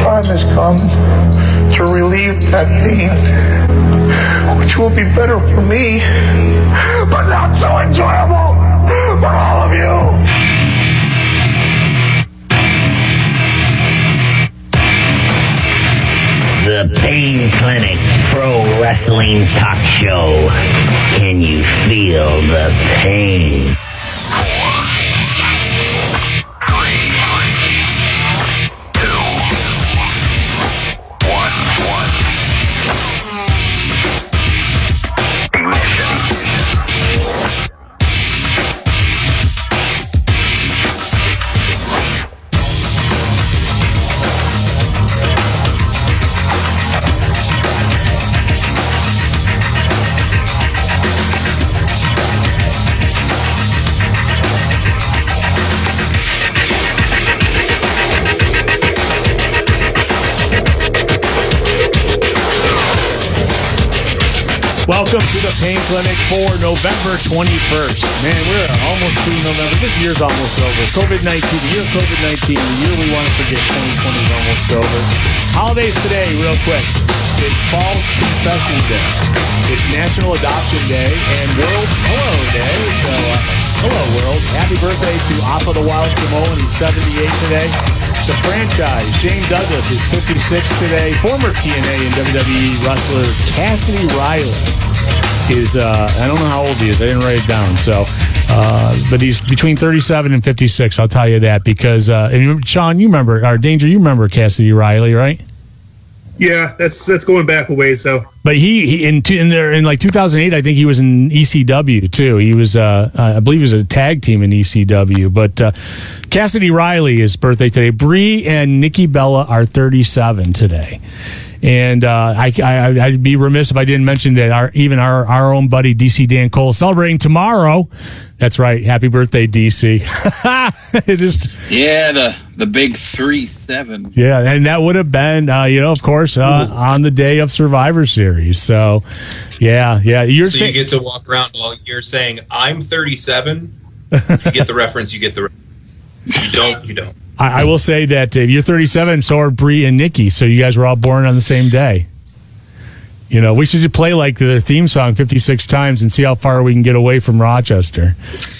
time has come to relieve that pain, which will be better for me, but not so enjoyable for all of you. The Pain Clinic Pro Wrestling Talk Show. Can you feel the pain? 4, 3, 2, 1. Ignition. Welcome to the Pain Clinic for November 21st. Man, we're almost through November. This year's almost over. COVID-19, the year of COVID-19, the year we want to forget. 2020 is almost over. Holidays today, real quick. It's False Confession Day. It's National Adoption Day and World Hello Day. So, hello, world. Happy birthday to Appa the Wild Samoan. He's 78 today. The franchise, Shane Douglas, is 56 today. Former TNA and WWE wrestler Cassidy Riley is, I don't know how old he is. I didn't write it down. So, but he's between 37 and 56. I'll tell you that because, Sean, you remember, or Danger, you remember Cassidy Riley, right? Yeah, that's going back a ways. So, but he in like 2008, I think he was in ECW too. He was, I believe, he was a tag team in ECW. But Cassidy Riley, his birthday today. Brie and Nikki Bella are 37 today. And I'd be remiss if I didn't mention that our own buddy DC Dan Cole is celebrating tomorrow. That's right. Happy birthday, DC. The big 3-7. Yeah, and that would have been, of course, on the day of Survivor Series. So, yeah. You get to walk around while you're saying, I'm 37. If you get the reference, you get the reference. If you don't, you don't. I will say that you're 37, so are Bree and Nikki. So you guys were all born on the same day. We should play like their theme song 56 times and see how far we can get away from Rochester.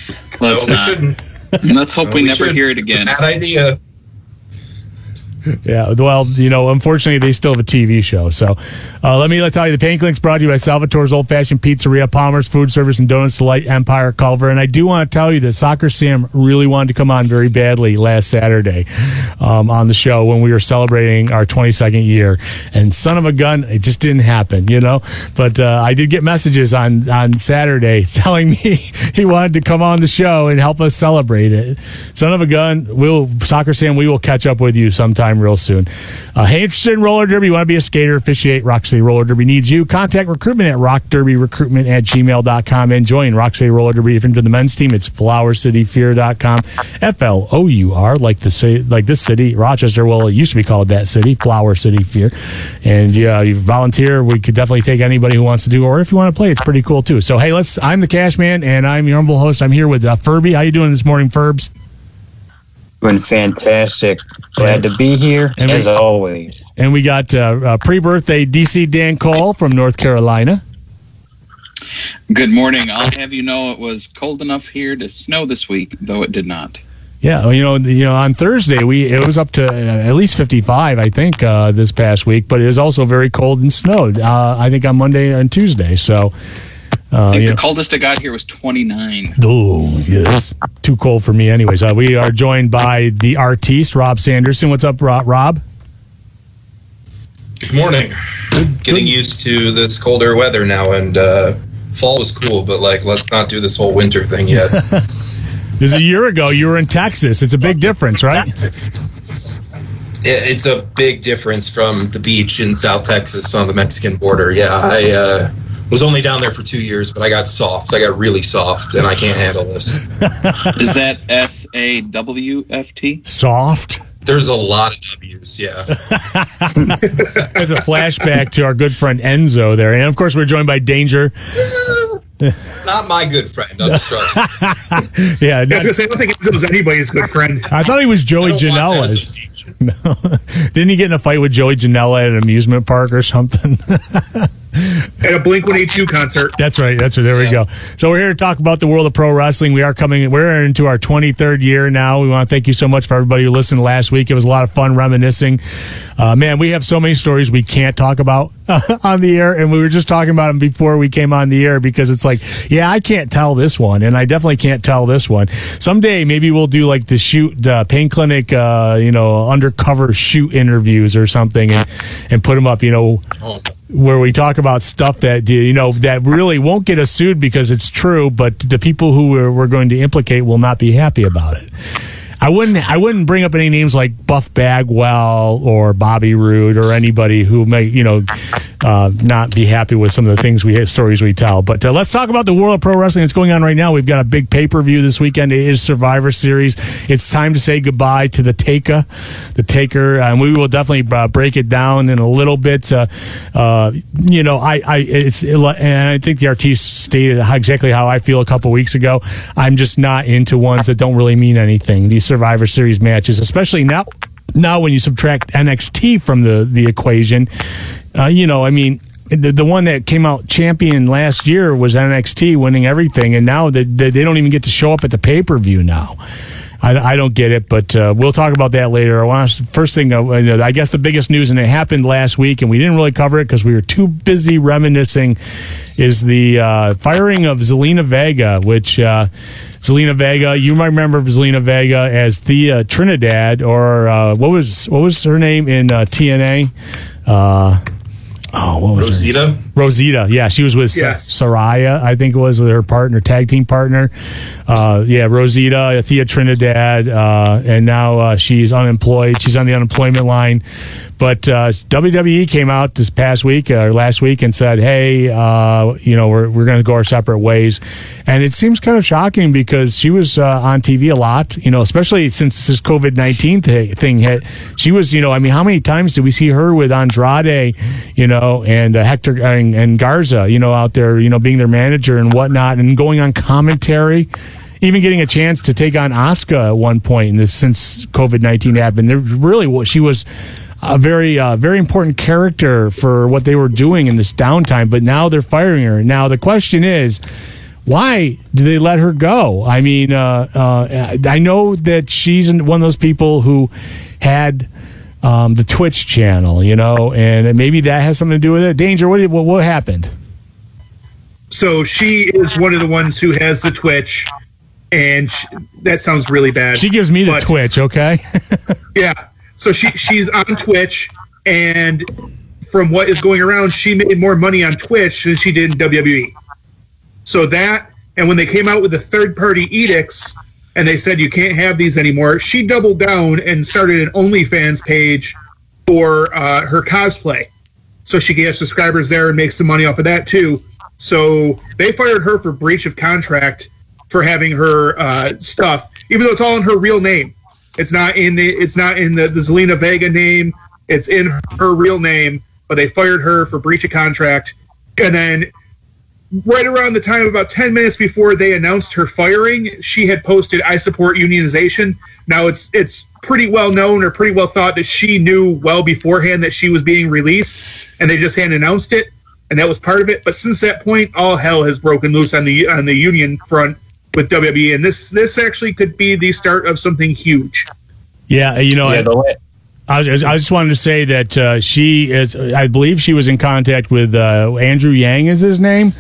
Let's hope we never hear it again. Bad idea. Yeah, well, unfortunately, they still have a TV show. So let me tell you, the Pain Clinic's brought to you by Salvatore's Old Fashioned Pizzeria, Palmer's Food Service, and Donuts Delight, Empire, Culver. And I do want to tell you that Soccer Sam really wanted to come on very badly last Saturday on the show when we were celebrating our 22nd year. And son of a gun, it just didn't happen, But I did get messages on Saturday telling me he wanted to come on the show and help us celebrate it. Son of a gun, Soccer Sam, we will catch up with you sometime real soon. Hey, interested in roller derby? You want to be a skater, officiate? Rock City Roller Derby needs you. Contact recruitment at rockderbyrecruitment@gmail.com and join Rock City Roller Derby. If you're into the men's team, it's flowercityfear.com. FLOUR, like this city, Rochester. Well, it used to be called that city, Flower City Fear. And you volunteer. We could definitely take anybody who wants to do, or if you want to play, it's pretty cool too. So hey, I'm the Cash Man, and I'm your humble host. I'm here with Furby. How you doing this morning, Furbs? Been fantastic. Glad to be here, as always. And we got pre-birthday DC Dan Cole from North Carolina. Good morning. I'll have you know it was cold enough here to snow this week, though it did not. Yeah, on Thursday it was up to at least 55, I think, this past week. But it was also very cold and snowed. I think on Monday and Tuesday. So. I think the coldest it got here was 29. Oh, yes. Too cold for me anyways. We are joined by the artiste, Rob Sanderson. What's up, Rob? Good morning. Getting used to this colder weather now, and fall was cool, but let's not do this whole winter thing yet. It was a year ago. You were in Texas. It's a big difference, right? It's a big difference from the beach in South Texas on the Mexican border. Yeah, I was only down there for 2 years, but I got soft. I got really soft, and I can't handle this. Is that SAWFT? Soft? There's a lot of W's, yeah. There's a flashback to our good friend Enzo there. And, of course, we're joined by Danger. Not my good friend. I'm just right. Yeah, I was gonna say, I don't think Enzo's anybody's good friend. I thought he was Joey I don't want that Janela's. association. No. Didn't he get in a fight with Joey Janela at an amusement park or something? At a Blink-182 concert. That's right. There we go. So we're here to talk about the world of pro wrestling. We're into our 23rd year now. We want to thank you so much for everybody who listened last week. It was a lot of fun reminiscing. Man, we have so many stories we can't talk about on the air, and we were just talking about them before we came on the air because it's like, yeah, I can't tell this one, and I definitely can't tell this one. Someday maybe we'll do like the pain clinic, undercover shoot interviews or something, and put them up, where we talk about stuff that that really won't get us sued because it's true, but the people who we're going to implicate will not be happy about it. I wouldn't bring up any names like Buff Bagwell or Bobby Roode or anybody who may not be happy with some of the stories we tell. But let's talk about the world of pro wrestling that's going on right now. We've got a big pay-per-view this weekend. It is Survivor Series. It's time to say goodbye to the Taker, and we will definitely break it down in a little bit. And I think the artiste stated exactly how I feel a couple weeks ago. I'm just not into ones that don't really mean anything. These Survivor Series matches, especially now when you subtract NXT from the equation. The one that came out champion last year was NXT, winning everything, and now they don't even get to show up at the pay-per-view now. I don't get it, but we'll talk about that later. First thing, I guess the biggest news, and it happened last week, and we didn't really cover it because we were too busy reminiscing, is the firing of Zelina Vega, which Zelina Vega, you might remember Zelina Vega as Thea Trinidad, or what was her name in TNA? What was Rosita? Rosita, yeah, she was with Saraya, I think it was, with her partner, tag team partner. Rosita, Thea Trinidad, and now she's unemployed. She's on the unemployment line. But WWE came out this past week or last week and said, "Hey, we're going to go our separate ways." And it seems kind of shocking because she was on TV a lot, especially since this COVID-19 thing hit. She was, how many times did we see her with Andrade, and Hector and Garza, out there, being their manager and whatnot, and going on commentary, even getting a chance to take on Asuka at one point since COVID-19 happened. She was a very, very important character for what they were doing in this downtime, but now they're firing her. Now the question is, why did they let her go? I mean, I know that she's one of those people who had the Twitch channel, and maybe that has something to do with it. Danger, what happened? So she is one of the ones who has the Twitch, and that sounds really bad. She gives me the Twitch, okay? Yeah. So she's on Twitch, and from what is going around, she made more money on Twitch than she did in WWE. So that, and when they came out with the third-party edicts, and they said you can't have these anymore, she doubled down and started an OnlyFans page for her cosplay. So she can have subscribers there and make some money off of that, too. So they fired her for breach of contract for having her stuff, even though it's all in her real name. It's not in the Zelina Vega name. It's in her real name, but they fired her for breach of contract. And then right around the time, about 10 minutes before they announced her firing, she had posted, "I support unionization." Now, it's pretty well known or pretty well thought that she knew well beforehand that she was being released, and they just hadn't announced it, and that was part of it. But since that point, all hell has broken loose on the union front with WWE, and this actually could be the start of something huge. Yeah, I just wanted to say that she is. I believe she was in contact with Andrew Yang, is his name,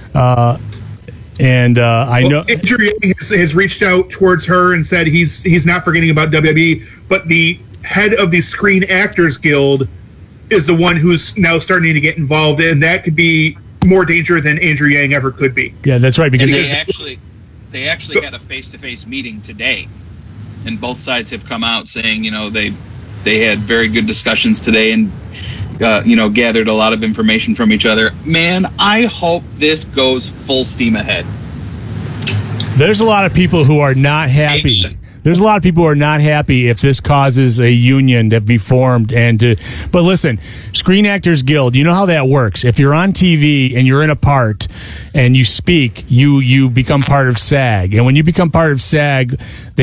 and I know Andrew Yang has reached out towards her and said he's not forgetting about WWE, but the head of the Screen Actors Guild is the one who's now starting to get involved, and that could be more danger than Andrew Yang ever could be. Yeah, that's right. Because they actually had a face-to-face meeting today, and both sides have come out saying, they had very good discussions today and, gathered a lot of information from each other. Man, I hope this goes full steam ahead. There's a lot of people who are not happy. There's a lot of people who are not happy if this causes a union to be formed. But listen, Screen Actors Guild, you know how that works. If you're on TV and you're in a part and you speak, you become part of SAG. And when you become part of SAG,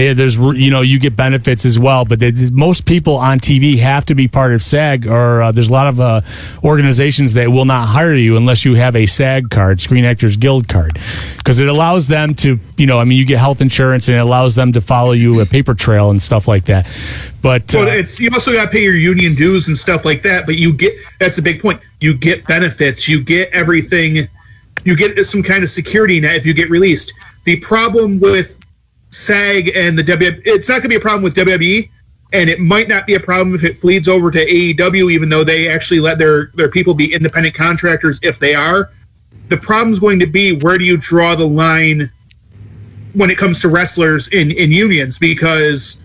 you get benefits as well. But most people on TV have to be part of SAG, or there's a lot of organizations that will not hire you unless you have a SAG card, Screen Actors Guild card, because it allows them to, you get health insurance and it allows them to follow you a paper trail and stuff like that. But you also got to pay your union dues and stuff like that. But that's a big point. You get benefits. You get everything. You get some kind of security net if you get released. The problem with SAG and the WWE, it's not going to be a problem with WWE, and it might not be a problem if it bleeds over to AEW, even though they actually let their people be independent contractors if they are. The problem is going to be, where do you draw the line when it comes to wrestlers in unions? Because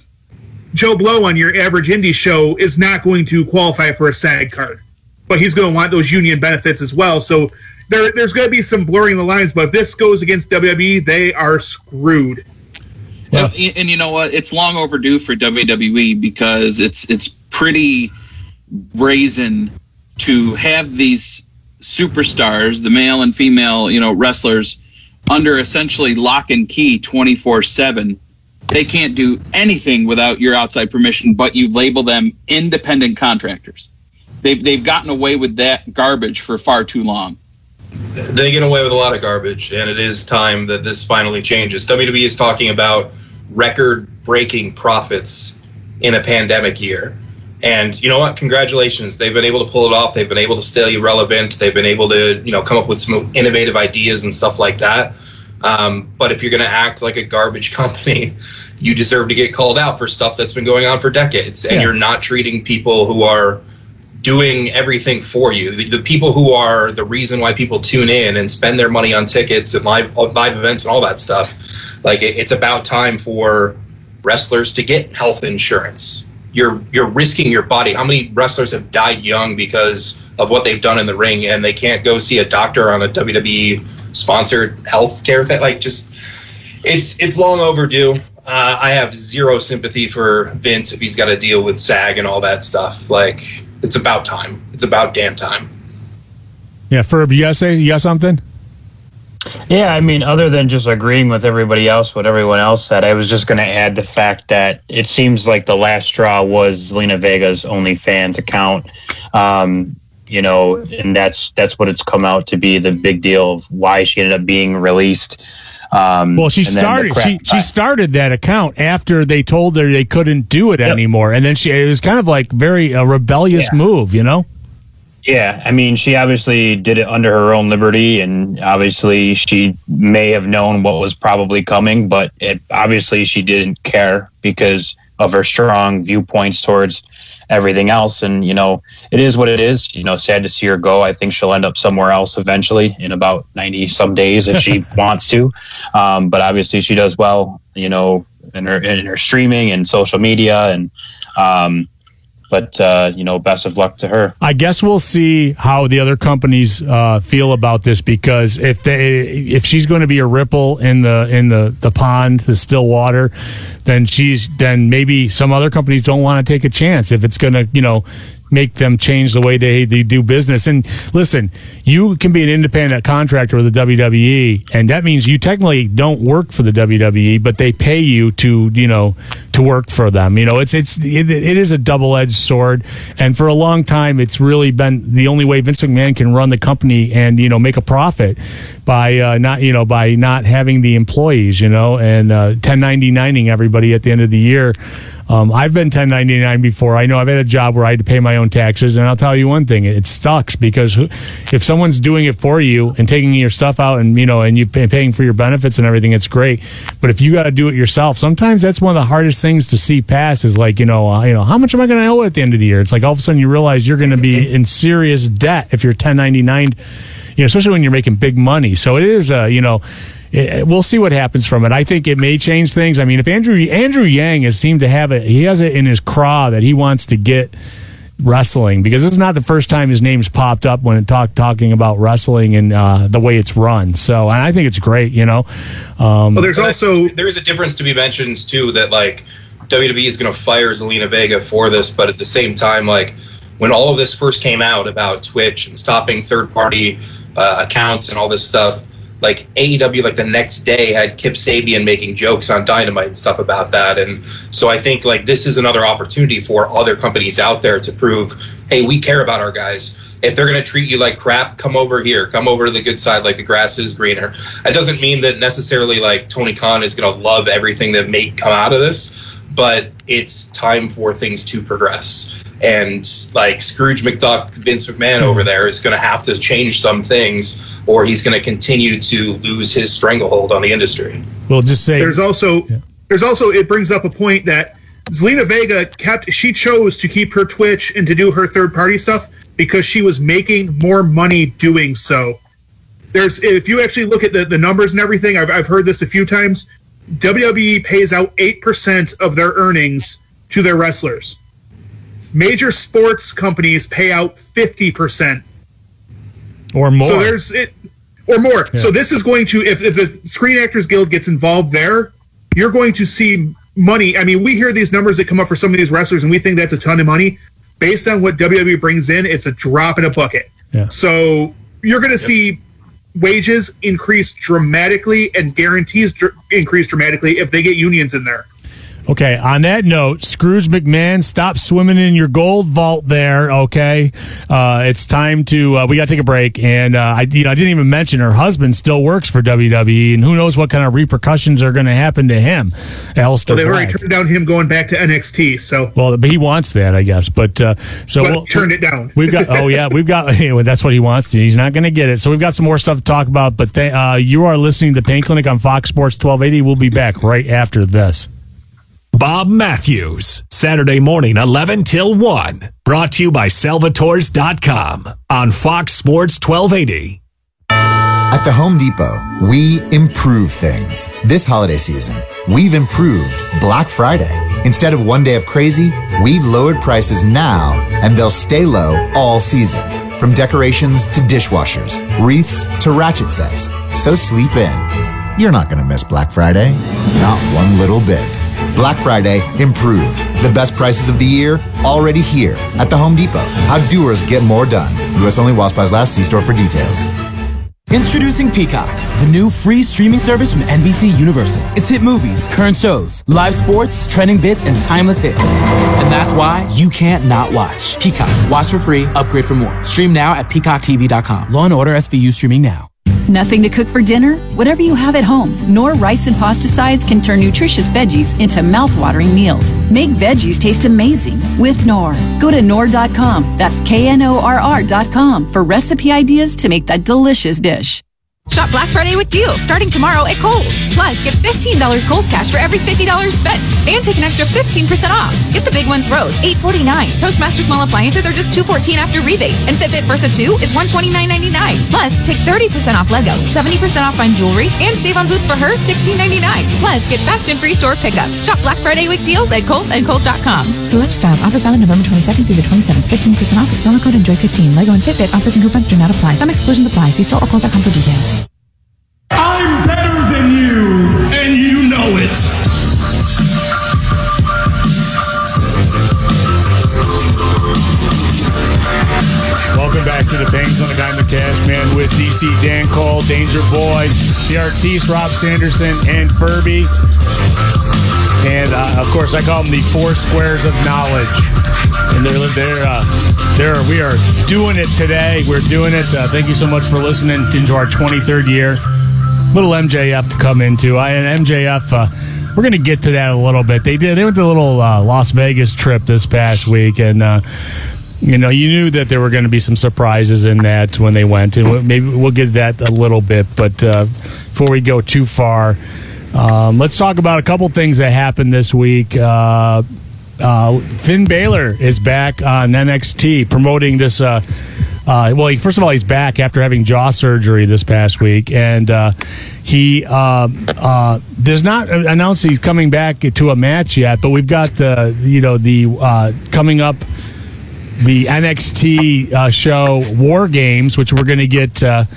Joe Blow on your average indie show is not going to qualify for a SAG card, but he's going to want those union benefits as well. So there's going to be some blurring the lines, but if this goes against WWE, they are screwed. Well, and you know what? It's long overdue for WWE, because it's pretty brazen to have these superstars, the male and female, wrestlers, under essentially lock and key 24/7. They can't do anything without your outside permission, but you label them independent contractors. They've gotten away with that garbage for far too long. They get away with a lot of garbage, and it is time that this finally changes. WWE is talking about record-breaking profits in a pandemic year. And you know what? Congratulations. They've been able to pull it off. They've been able to stay relevant. They've been able to, come up with some innovative ideas and stuff like that. But if you're going to act like a garbage company, you deserve to get called out for stuff that's been going on for decades. And you're not treating people who are doing everything for you. The people who are the reason why people tune in and spend their money on tickets and live events and all that stuff. Like, it's about time for wrestlers to get health insurance. You're risking your body. How many wrestlers have died young because of what they've done in the ring, and they can't go see a doctor on a WWE sponsored health care thing? Like, just it's long overdue. I have zero sympathy for Vince if he's got to deal with SAG and all that stuff. Like, it's about time. It's about damn time. Yeah, Ferb, you got something? Yeah, I mean, other than just agreeing with everybody else, what everyone else said, I was just going to add the fact that it seems like the last straw was Zelina Vega's OnlyFans account. And that's what it's come out to be, the big deal of why she ended up being released. She started that account after they told her they couldn't do it anymore, and then it was kind of like a rebellious move, Yeah, I mean, she obviously did it under her own liberty, and obviously she may have known what was probably coming, but obviously she didn't care because of her strong viewpoints towards everything else. And, it is what it is. Sad to see her go. I think she'll end up somewhere else eventually in about 90 some days if she wants to. But obviously she does well, in her streaming and social media, and But best of luck to her. I guess we'll see how the other companies feel about this, because if she's going to be a ripple in the pond, the still water, then maybe some other companies don't want to take a chance if it's going to make them change the way they do business. And listen, you can be an independent contractor with the WWE, and that means you technically don't work for the WWE, but they pay you to work for them. It is a double-edged sword, and for a long time, it's really been the only way Vince McMahon can run the company and make a profit by not having the employees, and 1099ing everybody at the end of the year. I've been 1099 before. I know I've had a job where I had to pay my own taxes, and I'll tell you one thing: it sucks, because if someone's doing it for you and taking your stuff out and you paying for your benefits and everything, it's great. But if you got to do it yourself, sometimes that's one of the hardest things to see pass. Is like how much am I going to owe at the end of the year? It's like all of a sudden you realize you're going to be in serious debt if you're 1099. Especially when you're making big money. So it is we'll see what happens from it. I think it may change things. I mean, if Andrew Yang has seemed to have it, he has it in his craw that he wants to get wrestling, because it's not the first time his name's popped up when talking about wrestling and the way it's run. So I think it's great, Well, there's a difference to be mentioned too, that like WWE is going to fire Zelina Vega for this, but at the same time, like when all of this first came out about Twitch and stopping third-party accounts and all this stuff, like AEW, like the next day had Kip Sabian making jokes on Dynamite and stuff about that. And so I think like this is another opportunity for other companies out there to prove, hey, we care about our guys. If they're going to treat you like crap, come over here. Come over to the good side, like the grass is greener. That doesn't mean that necessarily like Tony Khan is going to love everything that may come out of this, but it's time for things to progress. And like Scrooge McDuck, Vince McMahon over there is going to have to change some things, or he's going to continue to lose his stranglehold on the industry. We'll just say there's also it brings up a point that Zelina Vega she chose to keep her Twitch and to do her third party stuff because she was making more money doing so. If you actually look at the numbers and everything, I've heard this a few times. WWE pays out 8% of their earnings to their wrestlers. Major sports companies pay out 50% or more. So there's it or more. Yeah. So this is going to, if the Screen Actors Guild gets involved there, you're going to see money. I mean, we hear these numbers that come up for some of these wrestlers, and we think that's a ton of money. Based on what WWE brings in, it's a drop in a bucket. Yeah. So you're going to see wages increase dramatically and guarantees increase dramatically if they get unions in there. Okay, on that note, Scrooge McMahon, stop swimming in your gold vault there, okay? It's time to, we got to take a break. And I didn't even mention her husband still works for WWE, and who knows what kind of repercussions are going to happen to him, Aleister Well, they've Black. already turned down him going back to NXT, so. Well, but he wants that, I guess. But turned it down. We've got, anyway, that's what he wants to. He's not going to get it. So we've got some more stuff to talk about, but you are listening to Pain Clinic on Fox Sports 1280. We'll be back right after this. Bob Matthews, Saturday morning, 11 till 1. Brought to you by Salvatores.com on Fox Sports 1280. At the Home Depot, we improve things. This holiday season, we've improved Black Friday. Instead of one day of crazy, we've lowered prices now, and they'll stay low all season. From decorations to dishwashers, wreaths to ratchet sets. So sleep in. You're not going to miss Black Friday. Not one little bit. Black Friday improved. The best prices of the year already here at the Home Depot. How doers get more done. U.S. only while supplies last. See store for details. Introducing Peacock, the new free streaming service from NBC Universal. It's hit movies, current shows, live sports, trending bits, and timeless hits. And that's why you can't not watch. Peacock. Watch for free. Upgrade for more. Stream now at peacocktv.com. Law & Order SVU streaming now. Nothing to cook for dinner? Whatever you have at home, Knorr rice and pasta sides can turn nutritious veggies into mouth-watering meals. Make veggies taste amazing with Knorr. Go to Knorr.com, that's KNORR.com, for recipe ideas to make that delicious dish. Shop Black Friday with deals starting tomorrow at Kohl's. Plus, get $15 Kohl's cash for every $50 spent. And take an extra 15% off. Get the Big One Throws, $8.49. Toastmaster small appliances are just $2.14 after rebate. And Fitbit Versa 2 is $129.99. Plus, take 30% off Lego, 70% off fine jewelry, and save on boots for her, $16.99. Plus, get fast and free store pickup. Shop Black Friday with deals at Kohl's and Kohl's.com. Select styles. Offers valid November 22nd through the 27th. 15% off with promo code ENJOY15. Lego and Fitbit offers and coupons do not apply. Some exclusions apply. See store or Kohl's.com for details. I'm better than you, and you know it. Welcome back to the Pain Clinic. I'm the Cash Man with DC Dan Cole, Danger Boy, the Artiste, Rob Sanderson, and Furby. And, of course, I call them the Four Squares of Knowledge. And we are doing it today. We're doing it. Thank you so much for listening into our 23rd year. Little MJF to come into. And MJF, we're going to get to that a little bit. They went to a little Las Vegas trip this past week, and you knew that there were going to be some surprises in that when they went, and maybe we'll get to that a little bit. But before we go too far, let's talk about a couple things that happened this week. Finn Balor is back on NXT promoting this. First of all, he's back after having jaw surgery this past week, and he does not announce he's coming back to a match yet. But we've got the coming up the NXT show War Games, which we're going to get the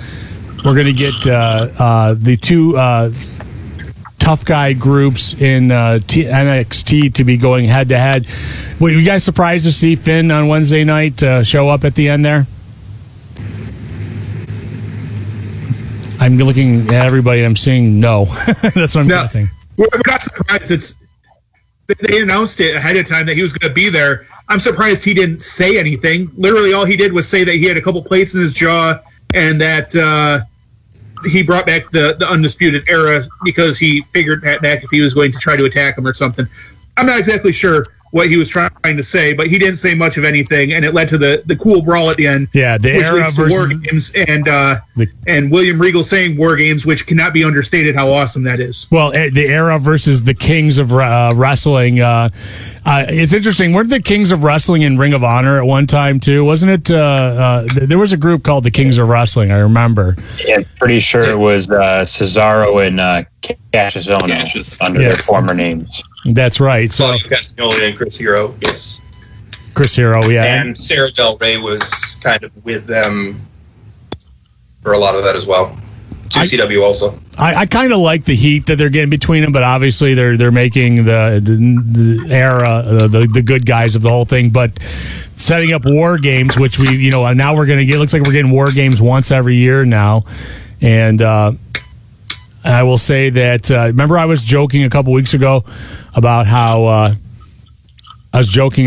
two tough guy groups in NXT to be going head to head. Were you guys surprised to see Finn on Wednesday night show up at the end there? I'm looking at everybody and I'm seeing no. That's what I'm guessing. We're not surprised. They announced it ahead of time that he was going to be there. I'm surprised he didn't say anything. Literally, all he did was say that he had a couple plates in his jaw and that he brought back the Undisputed Era because he figured Pat McAfee was going to try to attack him or something. I'm not exactly sure what he was trying to say, but he didn't say much of anything, and it led to the cool brawl at the end. Yeah, the Era versus War Games, and William Regal saying War Games, which cannot be understated how awesome that is. Well, the Era versus the Kings of Wrestling. It's interesting. Weren't the Kings of Wrestling in Ring of Honor at one time too? Wasn't it? There was a group called the Kings of Wrestling. I remember. Yeah, pretty sure it was Cesaro and Cassius under their former names. That's right. So Castagnoli and Chris Hero, yes. Chris Hero, yeah. And Sarah Del Rey was kind of with them for a lot of that as well. CW also. I kind of like the heat that they're getting between them, but obviously they're making the Era the good guys of the whole thing. But setting up War Games, which now we're going to get. Looks like we're getting War Games once every year now, and. I will say that, remember I was joking a couple weeks ago about how, they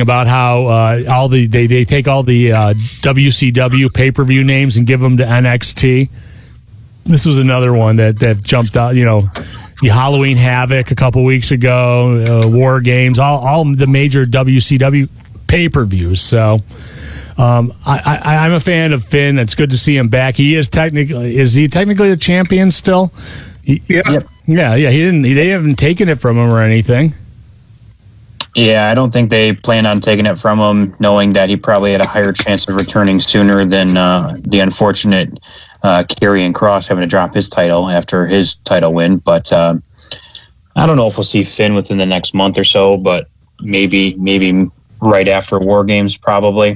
take all the WCW pay-per-view names and give them to NXT. This was another one that jumped out, the Halloween Havoc a couple weeks ago, War Games, all the major WCW pay-per-views. So, I'm a fan of Finn. It's good to see him back. Is he technically the champion still? Yeah. They haven't taken it from him or anything. Yeah, I don't think they plan on taking it from him, knowing that he probably had a higher chance of returning sooner than the unfortunate Karrion Kross having to drop his title after his title win. But I don't know if we'll see Finn within the next month or so, but maybe right after War Games, probably.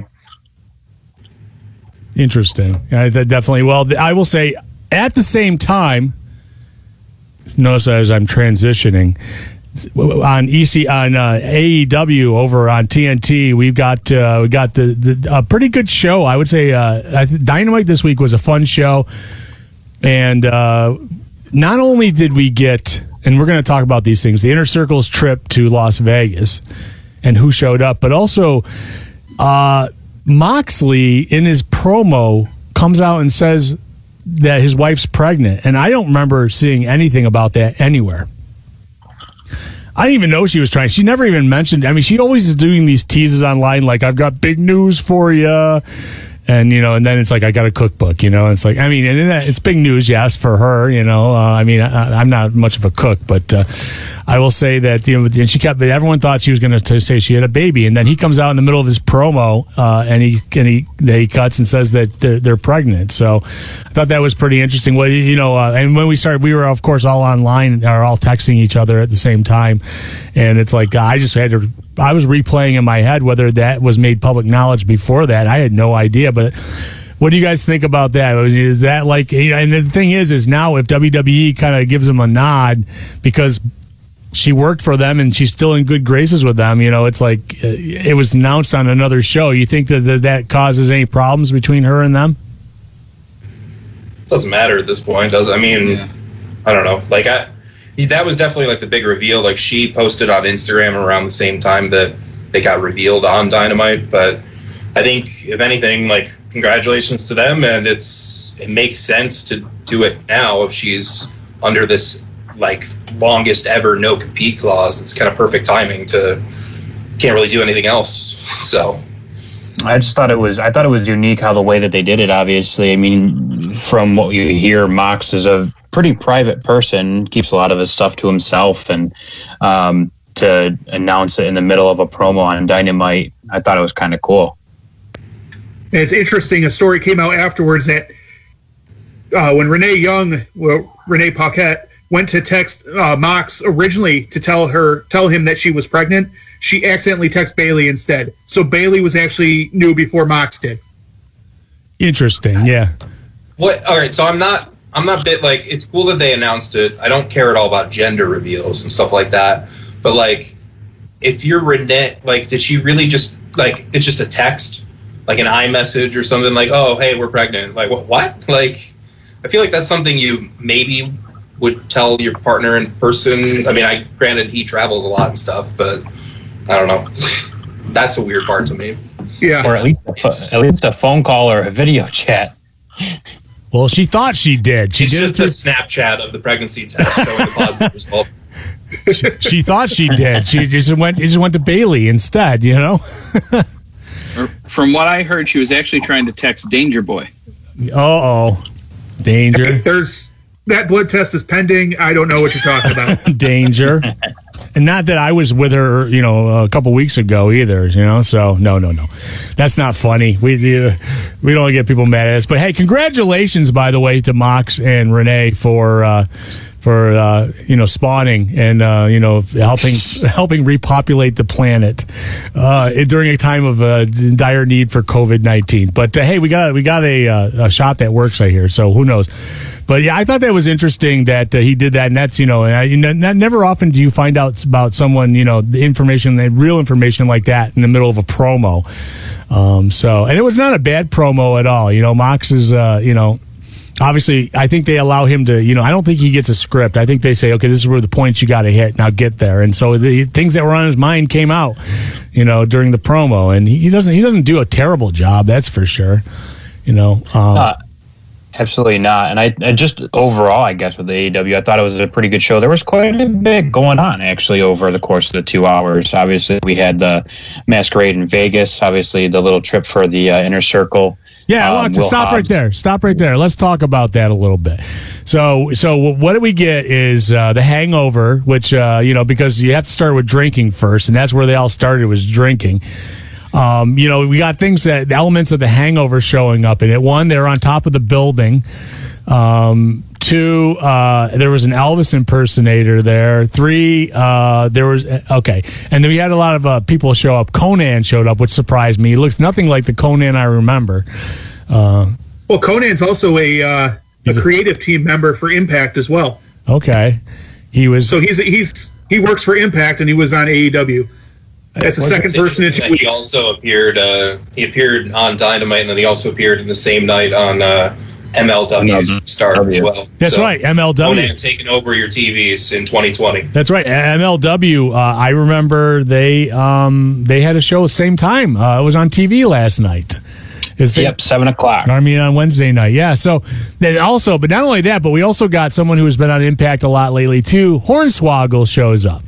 Interesting. Yeah, definitely. Well, I will say at the same time, notice as I'm transitioning on AEW over on TNT, we got a pretty good show. I would say Dynamite this week was a fun show, and not only did we get, and we're going to talk about these things, the Inner Circle's trip to Las Vegas and who showed up, but also Moxley in his promo comes out and says that his wife's pregnant, and I don't remember seeing anything about that anywhere. I didn't even know she was trying. She never even mentioned. I mean, she always is doing these teases online, like "I've got big news for you," and and then it's like, "I got a cookbook," It's like, I mean, and it's big news, yes, for her. I mean, I'm not much of a cook, but I will say that and she kept. Everyone thought she was going to say she had a baby, and then he comes out in the middle of his promo, and he cuts and says that they're pregnant. So I thought that was pretty interesting. Well, and when we started, we were of course all online or all texting each other at the same time, and it's like I was replaying in my head whether that was made public knowledge before that. I had no idea, but what do you guys think about that? Is that like, and the thing is now if WWE kind of gives them a nod because she worked for them and she's still in good graces with them, it's like it was announced on another show. You think that causes any problems between her and them? Doesn't matter at this point, does it? I mean, I don't know. Like that was definitely like the big reveal. Like she posted on Instagram around the same time that they got revealed on Dynamite. But I think if anything, like congratulations to them, and it makes sense to do it now if she's under this like longest ever no compete clause. It's kind of perfect timing can't really do anything else. So I thought it was unique how the way that they did it. Obviously, I mean, from what you hear, Mox is a pretty private person, keeps a lot of his stuff to himself, and to announce it in the middle of a promo on Dynamite, I thought it was kind of cool. And it's interesting. A story came out afterwards that when Renee Paquette went to text Mox originally to tell him that she was pregnant, she accidentally texted Bailey instead. So Bailey was actually knew before Mox did. Interesting, yeah. What? All right, so I'm not bit like, it's cool that they announced it. I don't care at all about gender reveals and stuff like that. But like, if you're Renee, like, did she really just like, it's just a text, like an iMessage or something, like, oh hey, we're pregnant? Like what? Like, I feel like that's something you maybe would tell your partner in person. I mean, granted he travels a lot and stuff, but I don't know. That's a weird part to me. Yeah. Or at least a phone call or a video chat. Well, she thought she did. She it's did just a Snapchat of the pregnancy test showing the positive result. She thought she did. She just went to Bailey instead, you know? From what I heard, she was actually trying to text Danger Boy. Uh-oh. Danger. There's that blood test is pending. I don't know what you're talking about. Danger. And not that I was with her, you know, a couple weeks ago either, you know, so no. That's not funny. We don't get people mad at us. But hey, congratulations, by the way, to Mox and Renee for spawning and helping repopulate the planet during a time of dire need for COVID-19. But hey, we got a shot that works, I hear. So who knows? But yeah, I thought that was interesting that he did that, and that's never often do you find out about someone, the real information like that in the middle of a promo. And it was not a bad promo at all. Mox is obviously, I think they allow him to, I don't think he gets a script. I think they say, okay, this is where the points you got to hit. Now get there. And so the things that were on his mind came out, during the promo. And he doesn't do a terrible job, that's for sure. Absolutely not. And I just overall, I guess, with the AEW, I thought it was a pretty good show. There was quite a bit going on, actually, over the course of the 2 hours. Obviously, we had the Masquerade in Vegas, obviously the little trip for the Inner Circle. Yeah, stop right there. Stop right there. Let's talk about that a little bit. So what do we get is the Hangover, which, because you have to start with drinking first, and that's where they all started, was drinking. We got the elements of the Hangover showing up in it. One, they're on top of the building. Two, there was an Elvis impersonator there. Three, and then we had a lot of people show up. Conan showed up, which surprised me. He looks nothing like the Conan I remember. Well, Conan's also a creative team member for Impact as well. Okay, he was. So he works for Impact, and he was on AEW. That's the second person in 2 weeks. He also appeared. He appeared on Dynamite, and then he also appeared in the same night on MLW Star as well. That's right, MLW. Conan taking over your TVs in 2020. That's right, MLW. I remember they had a show at the same time. It was on TV last night. 7:00. I mean, on Wednesday night. Yeah. So also, but not only that, but we also got someone who has been on Impact a lot lately too. Hornswoggle shows up.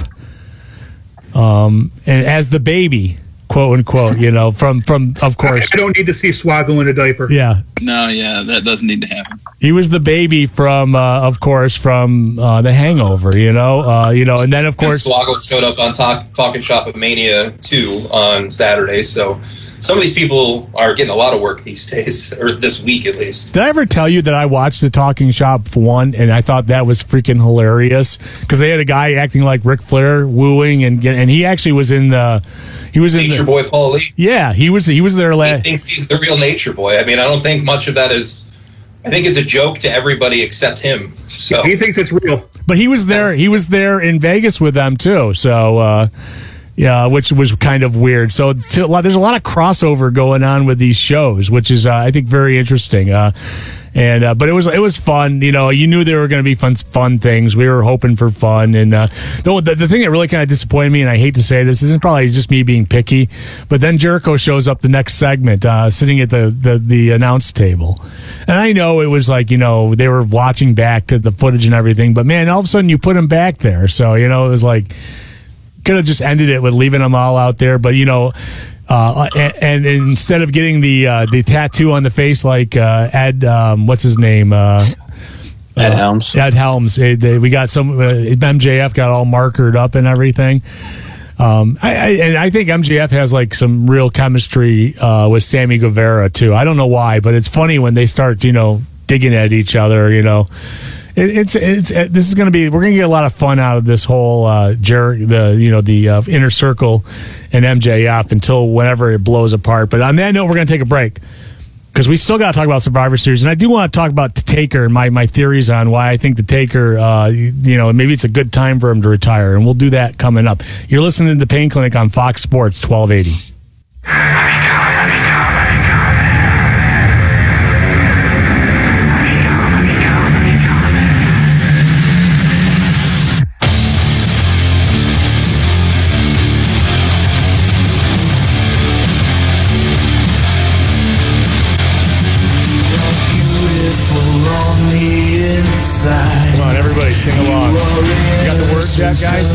And as the baby, quote unquote, from of course. I don't need to see Swoggle in a diaper. Yeah. No, yeah, that doesn't need to happen. He was the baby from, of course, from The Hangover, and then of course Swoggle showed up on Talking Shop of Mania 2 on Saturday. So some of these people are getting a lot of work these days, or this week at least. Did I ever tell you that I watched the Talking Shop 1 and I thought that was freaking hilarious? Because they had a guy acting like Ric Flair wooing, and he actually was in the. He was Nature Boy Paul Lee. Yeah, he was there last. He thinks he's the real Nature Boy. I mean, I don't think much of that is. I think it's a joke to everybody except him. So he thinks it's real. But he was there. He was there in Vegas with them too. So. Yeah, which was kind of weird. So there's a lot of crossover going on with these shows, which is I think very interesting. But it was fun. You knew there were going to be fun things. We were hoping for fun. And the thing that really kind of disappointed me, and I hate to say this isn't probably just me being picky, but then Jericho shows up the next segment, sitting at the announce table, and I know it was like they were watching back to the footage and everything, but man, all of a sudden you put him back there, so it was like. Could have just ended it with leaving them all out there, but and instead of getting the tattoo on the face like Ed, what's his name? Ed Helms. Ed Helms. We got some MJF got all markered up and everything. I think MJF has like some real chemistry with Sammy Guevara too. I don't know why, but it's funny when they start digging at each other. This is going to be. We're going to get a lot of fun out of this whole the Inner Circle and MJF until whenever it blows apart. But on that note, we're going to take a break because we still got to talk about Survivor Series, and I do want to talk about the Taker and my theories on why I think the Taker, maybe it's a good time for him to retire, and we'll do that coming up. You're listening to the Pain Clinic on Fox Sports 1280. Come on, everybody, sing along. You got the words yet, guys?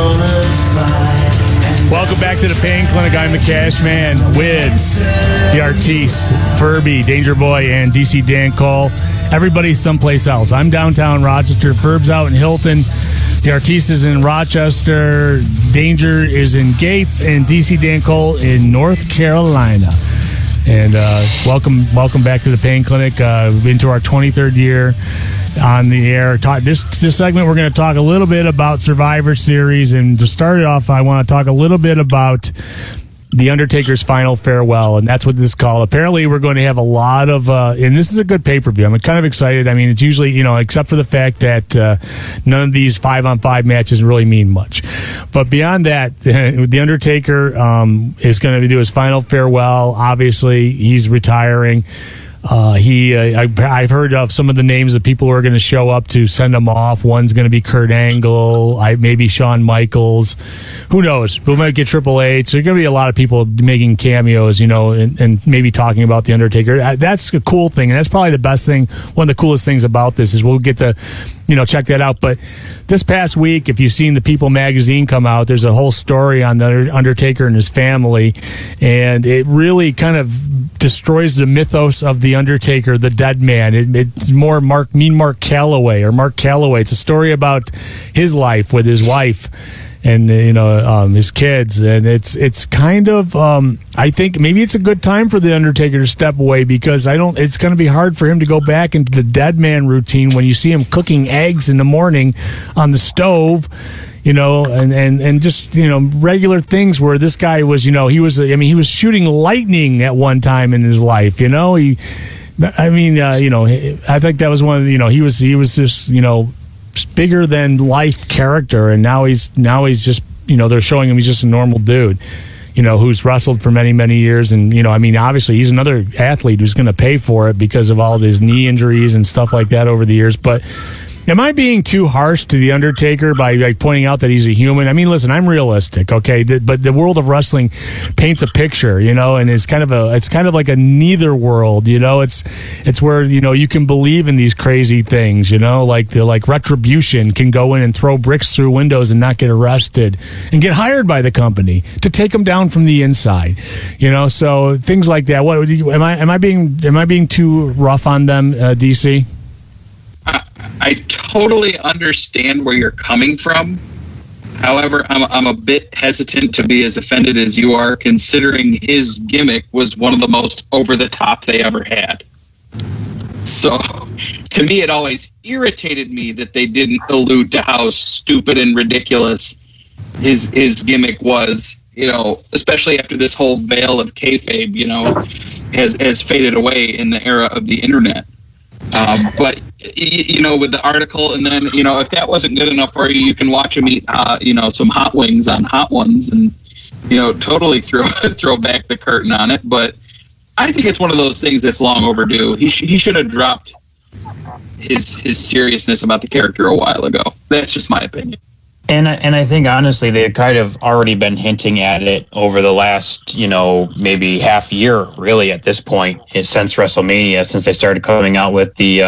Welcome back to the Pain Clinic. I'm the Cash Man with the Artiste, Furby, Danger Boy, and DC Dan Cole. Everybody's someplace else. I'm downtown Rochester. Ferb's out in Hilton. The Artiste is in Rochester. Danger is in Gates, and DC Dan Cole in North Carolina. And welcome back to the Pain Clinic, into our 23rd year on the air. This segment, we're going to talk a little bit about Survivor Series, and to start it off, I want to talk a little bit about The Undertaker's final farewell, and that's what this is called. Apparently, we're going to have a lot of, and this is a good pay-per-view. I'm kind of excited. I mean, it's usually, except for the fact that none of these 5-on-5 matches really mean much. But beyond that, The Undertaker is going to do his final farewell. Obviously, he's retiring. I've heard of some of the names of people who are going to show up to send him off. One's going to be Kurt Angle, maybe Shawn Michaels. Who knows? We might get Triple H. There's going to be a lot of people making cameos, and maybe talking about The Undertaker. That's a cool thing, and that's probably the best thing. One of the coolest things about this is we'll get to, check that out. But this past week, if you've seen the People magazine come out, there's a whole story on the Undertaker and his family, and it really kind of destroys the mythos of The Undertaker, the dead man. It's more Mark Calloway. It's a story about his life with his wife and his kids, and it's kind of I think maybe it's a good time for The Undertaker to step away, because it's going to be hard for him to go back into the dead man routine when you see him cooking eggs in the morning on the stove, and just regular things where this guy was, he was shooting lightning at one time in his life. I think that was one of the, he was just bigger than life character, and now he's just, they're showing him he's just a normal dude, who's wrestled for many, many years. And, obviously he's another athlete who's going to pay for it because of all of his knee injuries and stuff like that over the years. But am I being too harsh to The Undertaker by pointing out that he's a human? I mean, listen, I'm realistic, okay? But the world of wrestling paints a picture, and it's kind of like a neither world, It's where you can believe in these crazy things, like Retribution can go in and throw bricks through windows and not get arrested, and get hired by the company to take them down from the inside, So things like that. What am I being too rough on them, DC? I totally understand where you're coming from. However, I'm a bit hesitant to be as offended as you are, considering his gimmick was one of the most over the top they ever had. So, to me, it always irritated me that they didn't allude to how stupid and ridiculous his gimmick was. Especially after this whole veil of kayfabe, has faded away in the era of the internet. But with the article, and then if that wasn't good enough for you, you can watch him eat some hot wings on Hot Ones, and totally throw back the curtain on it. But I think it's one of those things that's long overdue. He should have dropped his seriousness about the character a while ago. That's just my opinion. And I think, honestly, they've kind of already been hinting at it over the last, maybe half year, really, at this point, since WrestleMania, since they started coming out with the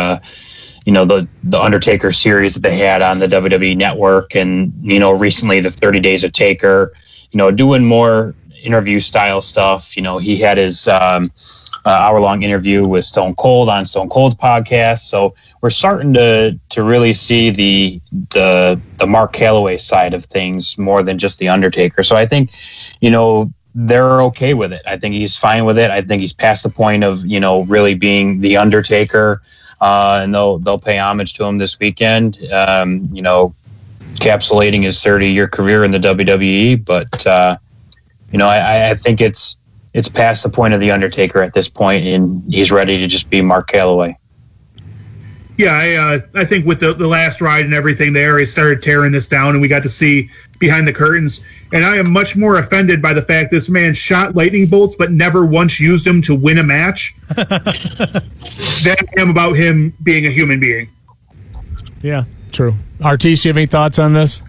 Undertaker series that they had on the WWE Network, and, recently the 30 Days of Taker, doing more interview style stuff. He had his hour-long interview with Stone Cold on Stone Cold's podcast. So we're starting to really see the Mark Calloway side of things more than just The Undertaker. So I think, they're okay with it. I think he's fine with it. I think he's past the point of, really being The Undertaker. and they'll pay homage to him this weekend. Encapsulating his 30-year career in the WWE, but I think it's past the point of the Undertaker at this point, and he's ready to just be Mark Calloway. Yeah, I think with the last ride and everything there, he started tearing this down, and we got to see behind the curtains. And I am much more offended by the fact this man shot lightning bolts but never once used them to win a match than I am about him being a human being. Yeah, true. RT, do you have any thoughts on this?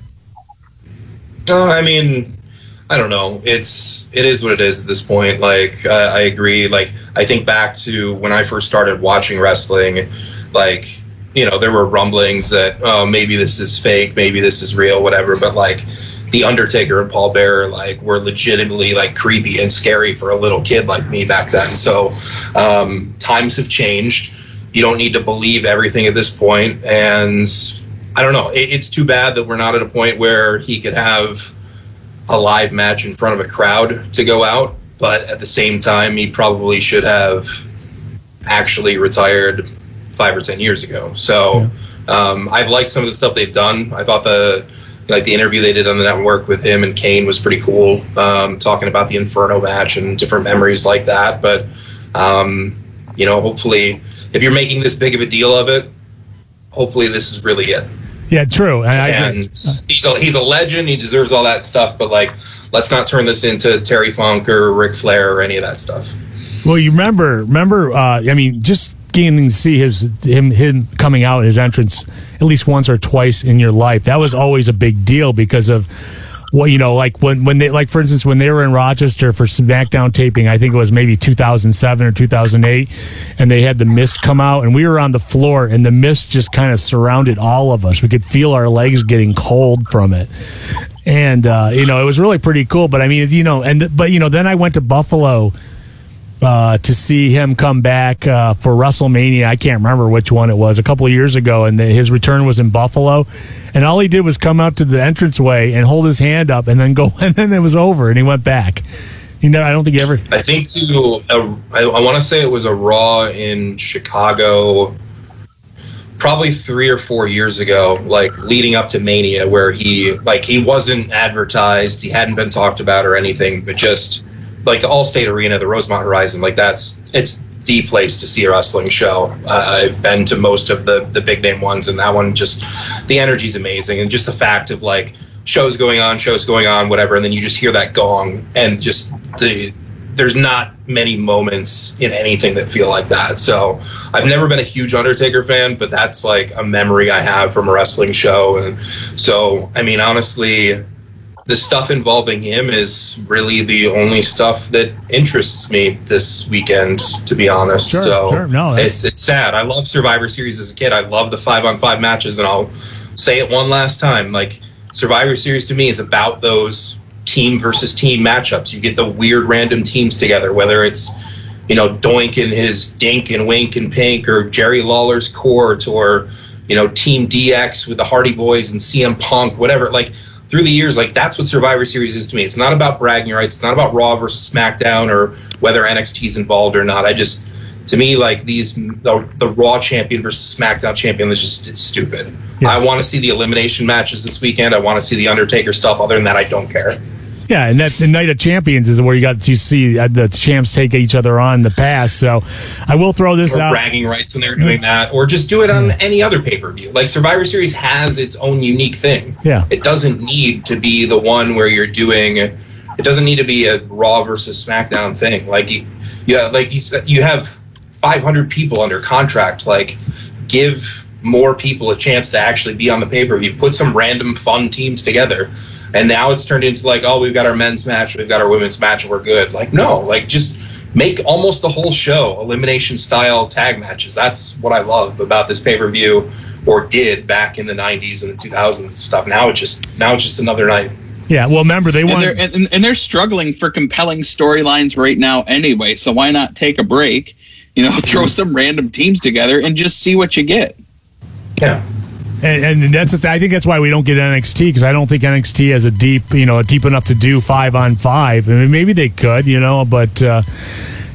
I mean, I don't know. It is what it is at this point. Like, I agree. Like, I think back to when I first started watching wrestling, like, there were rumblings that, maybe this is fake, maybe this is real, whatever. But, like, The Undertaker and Paul Bearer, like, were legitimately, like, creepy and scary for a little kid like me back then. So, times have changed. You don't need to believe everything at this point. And I don't know. It's too bad that we're not at a point where he could have a live match in front of a crowd to go out. But at the same time, he probably should have actually retired 5 or 10 years ago. So I've liked some of the stuff they've done. I thought the interview they did on the network with him and Kane was pretty cool, talking about the Inferno match and different memories like that. But, hopefully, if you're making this big of a deal of it, hopefully this is really it. Yeah, true. And he's a legend. He deserves all that stuff. But, like, let's not turn this into Terry Funk or Ric Flair or any of that stuff. Well, you remember, just getting to see him coming out, his entrance at least once or twice in your life, that was always a big deal because of like when they, like, for instance, when they were in Rochester for SmackDown taping, I think it was maybe 2007 or 2008, and they had the mist come out, and we were on the floor, and the mist just kind of surrounded all of us. We could feel our legs getting cold from it. And it was really pretty cool. But I mean, then I went to Buffalo to see him come back for WrestleMania. I can't remember which one it was, a couple of years ago, and his return was in Buffalo. And all he did was come out to the entranceway and hold his hand up and then go, and then it was over, and he went back. I don't think he ever... I think I want to say it was a Raw in Chicago probably 3 or 4 years ago, like leading up to Mania, where he wasn't advertised, he hadn't been talked about or anything, but just... like the Allstate Arena, the Rosemont Horizon, like it's the place to see a wrestling show. I've been to most of the big name ones, and that one, just the energy's amazing, and just the fact of like shows going on, whatever, and then you just hear that gong, and just there's not many moments in anything that feel like that. So I've never been a huge Undertaker fan, but that's like a memory I have from a wrestling show, and so I mean, honestly, the stuff involving him is really the only stuff that interests me this weekend, to be honest. It's sad. I love Survivor Series as a kid. I love the 5-on-5 matches, and I'll say it one last time. Like, Survivor Series to me is about those team versus team matchups. You get the weird random teams together, whether it's, Doink and his Dink and Wink and Pink, or Jerry Lawler's Court, or, Team DX with the Hardy Boys and CM Punk, whatever. Like, through the years, like, that's what Survivor Series is to me. It's not about bragging rights. It's not about Raw versus SmackDown or whether NXT's involved or not. To me, like, the Raw champion versus SmackDown champion it's stupid. Yeah. I want to see the elimination matches this weekend. I want to see the Undertaker stuff. Other than that, I don't care. Yeah, and that the Night of Champions is where you see the champs take each other on in the past. So I will throw this out. Bragging rights when they're doing that, or just do it on any other pay-per-view. Like, Survivor Series has its own unique thing. Yeah, it doesn't need to be the one where you're doing. It doesn't need to be a Raw versus SmackDown thing. Like you said, you have 500 people under contract. Like, give more people a chance to actually be on the pay-per-view. Put some random fun teams together. And now it's turned into like, oh, we've got our men's match, we've got our women's match, and we're good. Like, no, like, just make almost the whole show elimination-style tag matches. That's what I love about this pay-per-view, or did back in the 90s and the 2000s and stuff. Now it's just another night. Yeah, well, remember, they won. And they're struggling for compelling storylines right now anyway, so why not take a break, throw some random teams together and just see what you get. Yeah. And that's I think that's why we don't get NXT, because I don't think NXT has a deep enough to do 5-on-5. I mean, maybe they could, but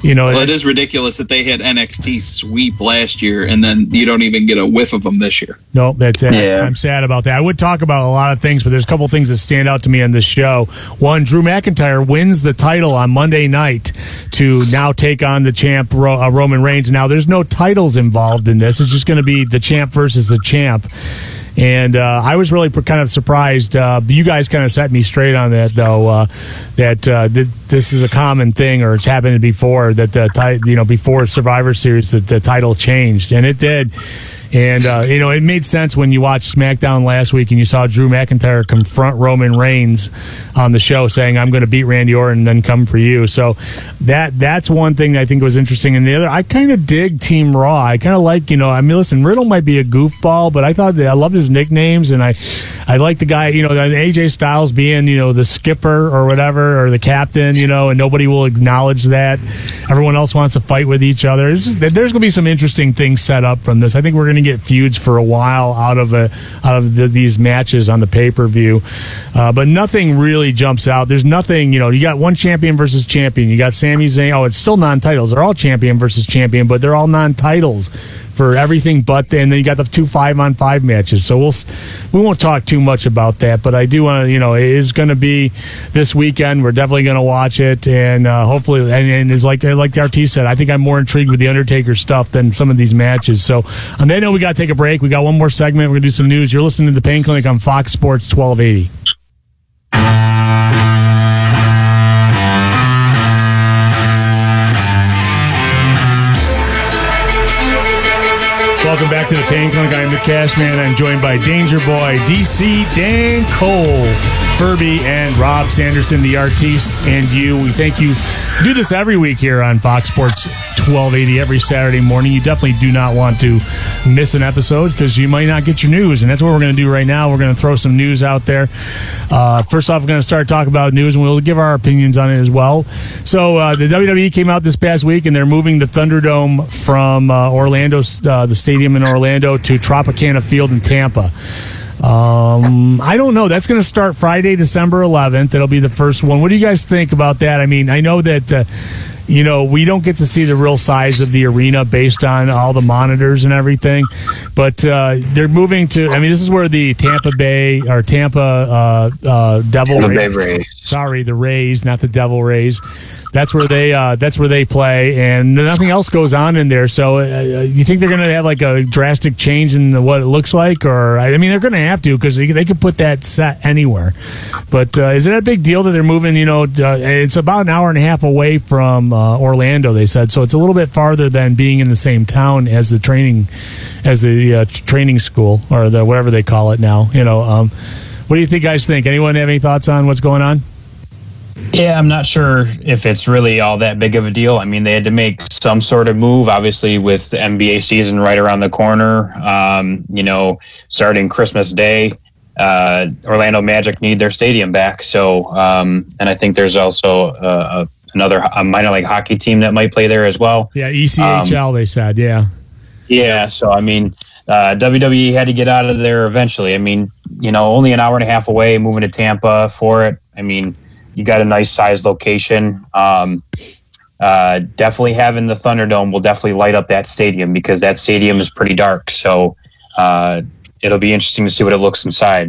Well, it is ridiculous that they had NXT sweep last year, and then you don't even get a whiff of them this year. No, that's it. Yeah. I'm sad about that. I would talk about a lot of things, but there's a couple things that stand out to me on this show. One, Drew McIntyre wins the title on Monday night to now take on the champ, Roman Reigns. Now, there's no titles involved in this. It's just going to be the champ versus the champ. And I was really kind of surprised. You guys kind of set me straight on that, though. That this is a common thing, or it's happened before. That before Survivor Series, that the title changed, and it did. And, it made sense when you watched SmackDown last week and you saw Drew McIntyre confront Roman Reigns on the show saying, I'm going to beat Randy Orton and then come for you. So that's one thing that I think was interesting. And the other, I kind of dig Team Raw. I kind of like, listen, Riddle might be a goofball, but I loved his nicknames, and I like the guy, AJ Styles being, the skipper or whatever, or the captain, and nobody will acknowledge that. Everyone else wants to fight with each other. There's going to be some interesting things set up from this. I think we're going to get feuds for a while out of these matches on the pay-per-view, but nothing really jumps out. There's nothing, you got one champion versus champion. You got Sami Zayn. Oh, it's still non-titles. They're all champion versus champion, but they're all non-titles for everything but, and then you got the 2 5-on-5 matches. So we won't talk too much about that, but I do want to, it is going to be this weekend. We're definitely going to watch it, and hopefully, and it's like RT said, I think I'm more intrigued with the Undertaker stuff than some of these matches. So on that note, we got to take a break. We got one more segment. We're going to do some news. You're listening to the Pain Clinic on Fox Sports 1280. Welcome back to the Pain Clinic. I'm the Cash Man. I'm joined by Danger Boy, DC, Dan Cole, Furby, and Rob Sanderson, the artiste, and you. We thank you. We do this every week here on Fox Sports 1280 every Saturday morning. You definitely do not want to miss an episode because you might not get your news, and that's what we're going to do right now. We're going to throw some news out there. First off, we're going to start talking about news, and we'll give our opinions on it as well. So the WWE came out this past week, and they're moving the Thunderdome from Orlando, the stadium in Orlando, to Tropicana Field in Tampa. I don't know. That's going to start Friday, December 11th. It'll be the first one. What do you guys think about that? I mean, I know that we don't get to see the real size of the arena based on all the monitors and everything, but they're moving to. I mean, this is where the Tampa Devil Rays. Sorry, the Rays, not the Devil Rays. That's where they play, and nothing else goes on in there. So, you think they're going to have like a drastic change in what it looks like, or I mean, they're going to have to because they could put that set anywhere. But is it a big deal that they're moving? It's about an hour and a half away from Orlando, they said, so it's a little bit farther than being in the same town as the training school or the whatever they call it now. What do you guys think? Anyone have any thoughts on what's going on? Yeah, I'm not sure if it's really all that big of a deal. I mean, they had to make some sort of move, obviously, with the NBA season right around the corner. Starting Christmas Day, Orlando Magic need their stadium back. So, and I think there's also another minor league hockey team that might play there as well. Yeah, ECHL, they said, yeah. Yeah, so, I mean, WWE had to get out of there eventually. I mean, only an hour and a half away, moving to Tampa for it. I mean, you got a nice size location. Definitely having the Thunderdome will definitely light up that stadium because that stadium is pretty dark. So it'll be interesting to see what it looks inside.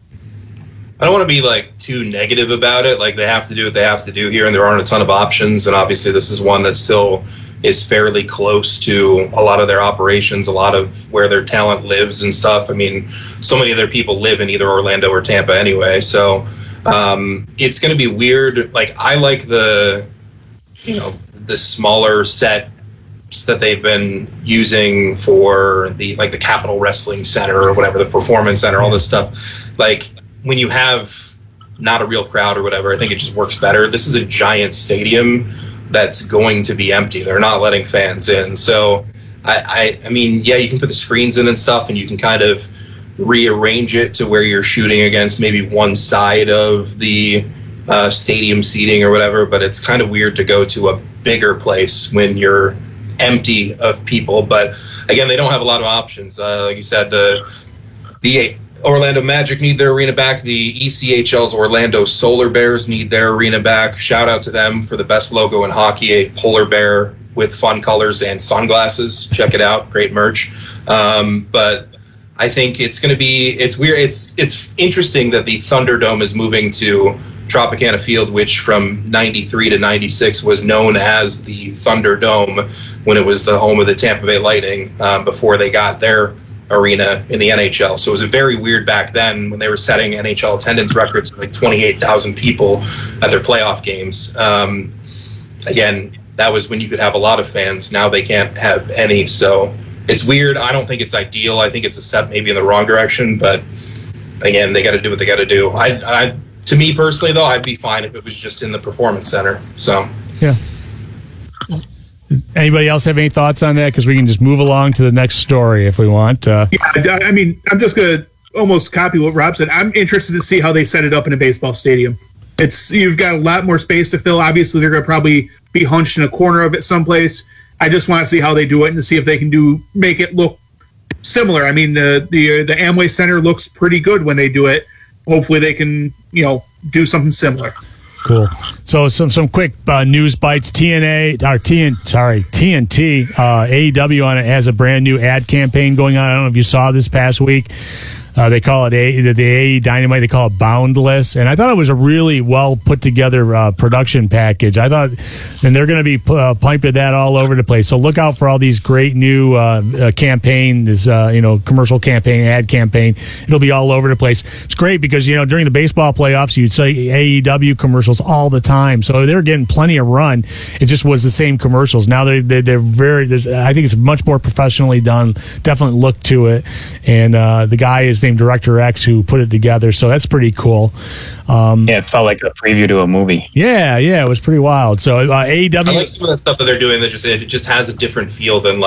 I don't want to be too negative about it. They have to do what they have to do here, and there aren't a ton of options. And obviously, this is one that still is fairly close to a lot of their operations, a lot of where their talent lives and stuff. I mean, so many of their people live in either Orlando or Tampa anyway. So it's going to be weird. I like the smaller sets that they've been using for the Capitol Wrestling Center or whatever, the Performance Center, all this stuff. When you have not a real crowd or whatever, I think it just works better. This is a giant stadium that's going to be empty. They're not letting fans in. So, I mean, yeah, you can put the screens in and stuff, and you can kind of rearrange it to where you're shooting against maybe one side of the stadium seating or whatever, but it's kind of weird to go to a bigger place when you're empty of people. But, again, they don't have a lot of options. Like you said, the Orlando Magic need their arena back. The ECHL's Orlando Solar Bears need their arena back. Shout out to them for the best logo in hockey, a polar bear with fun colors and sunglasses. Check it out. Great merch. But I think it's going to be, it's weird. It's interesting that the Thunderdome is moving to Tropicana Field, which from 93 to 96 was known as the Thunderdome when it was the home of the Tampa Bay Lightning before they got their arena in the NHL. So it was very weird back then when they were setting NHL attendance records of like 28,000 people at their playoff games. Again, that was when you could have a lot of fans. Now they can't have any. So it's weird. I don't think it's ideal. I think it's a step maybe in the wrong direction. But again, they got to do what they got to do. To me personally, though, I'd be fine if it was just in the Performance Center. So yeah. Anybody else have any thoughts on that? Because we can just move along to the next story if we want. Yeah, I mean, I'm just going to almost copy what Rob said. I'm interested to see how they set it up in a baseball stadium. You've got a lot more space to fill. Obviously, they're going to probably be hunched in a corner of it someplace. I just want to see how they do it and to see if they can make it look similar. I mean, the Amway Center looks pretty good when they do it. Hopefully, they can do something similar. Cool. So some quick news bites. TNT, AEW on it has a brand new ad campaign going on. I don't know if you saw this past week. They call it the AE Dynamite. They call it Boundless, and I thought it was a really well put together production package. I thought, and they're going to be piping that all over the place. So look out for all these great new campaign, this commercial campaign, ad campaign. It'll be all over the place. It's great because during the baseball playoffs, you'd see AEW commercials all the time, so they're getting plenty of run. It just was the same commercials. Now they're very. I think it's much more professionally done. Definitely look to it, and the guy is named Director X who put it together, so that's pretty cool. It felt like a preview to a movie. Yeah, it was pretty wild. So AEW, I like some of that stuff that they're doing that it just has a different feel than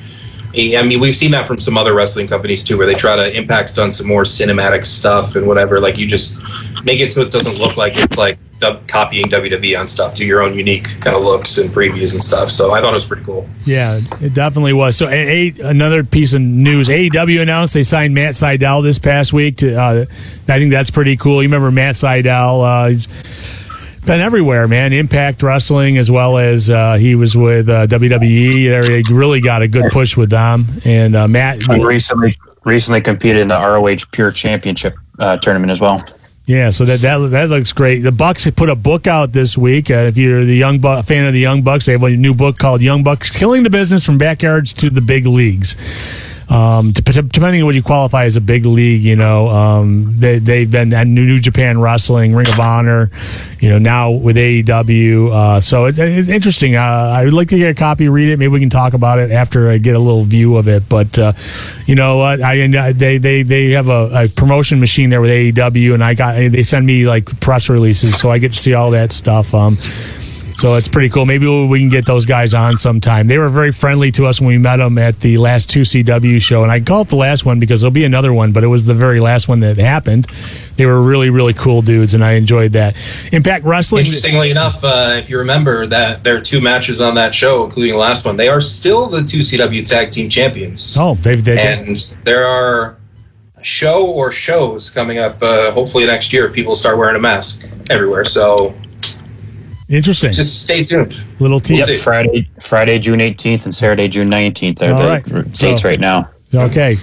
we've seen that from some other wrestling companies too, where they try to Impact's done some more cinematic stuff and whatever. Like you just make it so it doesn't look like it's like copying WWE on stuff. Do your own unique kind of looks and previews and stuff. So I thought it was pretty cool. Yeah, it definitely was. So another piece of news: AEW announced they signed Matt Sydal this past week. I think that's pretty cool. You remember Matt Sydal? He's been everywhere, man. Impact Wrestling, as well as he was with WWE. They really got a good push with them. And Matt recently competed in the ROH Pure Championship tournament as well. Yeah, so that looks great. The Bucks put a book out this week. If you're the fan of the Young Bucks, they have a new book called Young Bucks: Killing the Business from Backyards to the Big Leagues. Depending on what you qualify as a big league, they've been at New Japan Wrestling, Ring of Honor, now with AEW. So it's interesting. I would like to get a copy, read it. Maybe we can talk about it after I get a little view of it. But you know what? They have a promotion machine there with AEW, and they send me like press releases, so I get to see all that stuff. So it's pretty cool. Maybe we can get those guys on sometime. They were very friendly to us when we met them at the last 2CW show. And I call it the last one because there'll be another one, but it was the very last one that happened. They were really, really cool dudes, and I enjoyed that. Impact Wrestling. Interestingly enough, if you remember that there are two matches on that show, including the last one, they are still the 2CW Tag Team Champions. Oh, and there are a show or shows coming up hopefully next year if people start wearing a mask everywhere. So... interesting. Just stay tuned. Little tease. Yep, Friday, June 18th and Saturday, June 19th. They're the dates right now. Okay.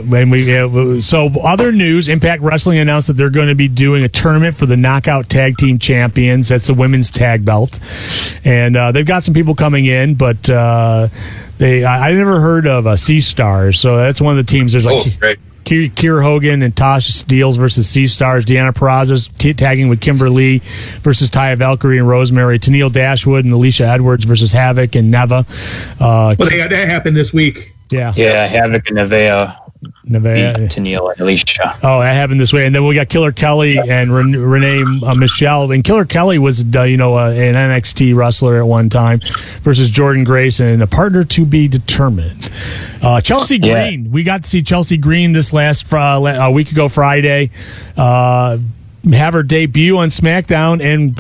So other news, Impact Wrestling announced that they're going to be doing a tournament for the Knockout Tag Team Champions. That's the women's tag belt. And they've got some people coming in, but I never heard of Sea Stars. So that's one of the teams. There's great. Kiera Hogan and Tasha Steeles versus Sea Stars. Deanna Peraza's tagging with Kimberly versus Taya Valkyrie and Rosemary. Tennille Dashwood and Alicia Edwards versus Havoc and Neva. That happened this week. Yeah, Havoc and Nevaeh. Tennille and Alicia. Oh, that happened this way. And then we got Killer Kelly and Renee Michelle. And Killer Kelly was, an NXT wrestler at one time versus Jordan Grace and a partner to be determined. Chelsea Green. We got to see Chelsea Green this last week ago Friday. Have her debut on SmackDown and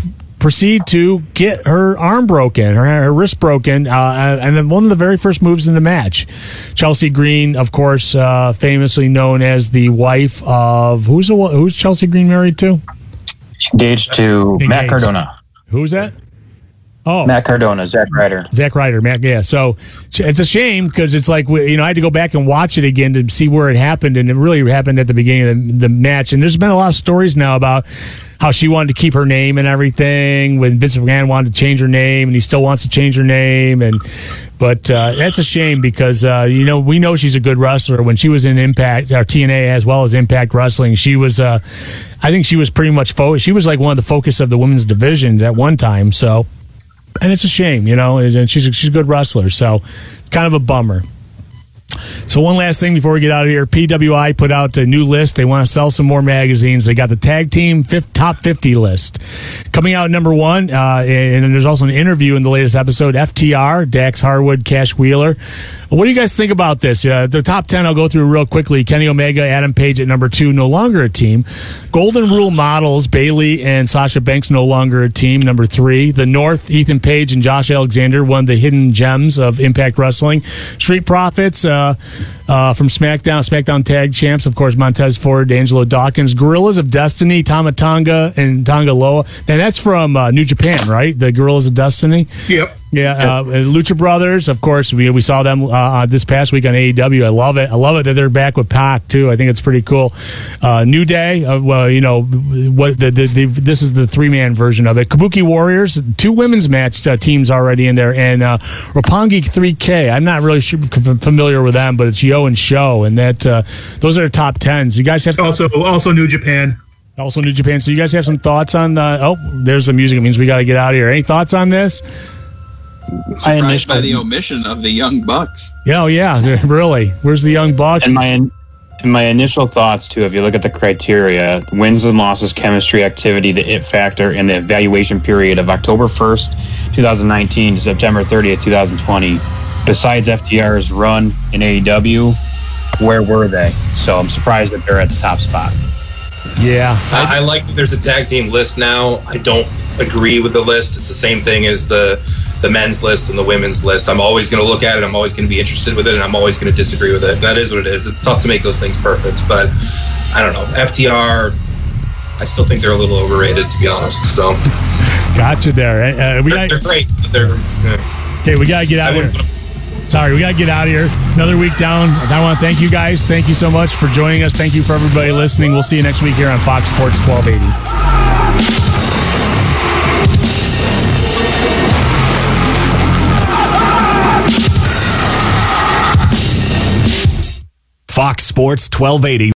proceed to get her arm broken, her wrist broken, and then one of the very first moves in the match. Chelsea Green, of course, famously known as the wife of who's Chelsea Green married to? Engaged to Matt Cardona. Who's that? Oh, Matt Cardona, Zack Ryder. Zack Ryder, Matt. Yeah. So it's a shame because it's like, I had to go back and watch it again to see where it happened, and it really happened at the beginning of the match. And there's been a lot of stories now about how she wanted to keep her name and everything. When Vince McMahon wanted to change her name, and he still wants to change her name, but that's a shame because we know she's a good wrestler. When she was in Impact or TNA as well as Impact Wrestling, she was I think she was pretty much she was like one of the focus of the women's divisions at one time. So. And it's a shame, and she's a good wrestler, so kind of a bummer. So one last thing before we get out of here, PWI put out a new list. They want to sell some more magazines. They got the Tag Team Top 50 list. Coming out number 1, and there's also an interview in the latest episode, FTR, Dax Harwood, Cash Wheeler. What do you guys think about this? The top 10 I'll go through real quickly. Kenny Omega, Adam Page at number 2, no longer a team. Golden Rule Models, Bayley and Sasha Banks, no longer a team, number 3. The North, Ethan Page and Josh Alexander, one of the hidden gems of Impact Wrestling. Street Profits from SmackDown Tag Champs, of course, Montez Ford, Angelo Dawkins. Gorillas of Destiny, Tama Tonga and Tonga Loa. Now that's from New Japan, right? The Gorillas of Destiny? Yep. Yeah, Lucha Brothers, of course, we saw them this past week on AEW. I love it. I love it that they're back with Pac too. I think it's pretty cool. New Day, this is the 3-man version of it. Kabuki Warriors, 2 women's match teams already in there, and Roppongi 3K. I'm not really familiar with them, but it's Yo and Show, and that those are the top 10s. You guys have also New Japan. Also New Japan. So you guys have some thoughts on there's the music. It means we got to get out of here. Any thoughts on this? Surprised by the omission of the Young Bucks. Oh yeah, really. Where's the Young Bucks? And my initial thoughts too, if you look at the criteria, wins and losses, chemistry, activity, the it factor, and the evaluation period of October 1st, 2019 to September 30th, 2020. Besides FTR's run in AEW, where were they? So I'm surprised that they're at the top spot. Yeah. I like that there's a tag team list now. I don't agree with the list. It's the same thing as the men's list and the women's list. I'm always going to look at it. I'm always going to be interested with it, and I'm always going to disagree with it. That is what it is. It's tough to make those things perfect, but I don't know. FTR, I still think they're a little overrated, to be honest. So, gotcha there. They're great, but they're... Okay, we got to get out of here. Sorry, we got to get out of here. Another week down. I want to thank you guys. Thank you so much for joining us. Thank you for everybody listening. We'll see you next week here on Fox Sports 1280. Fox Sports 1280.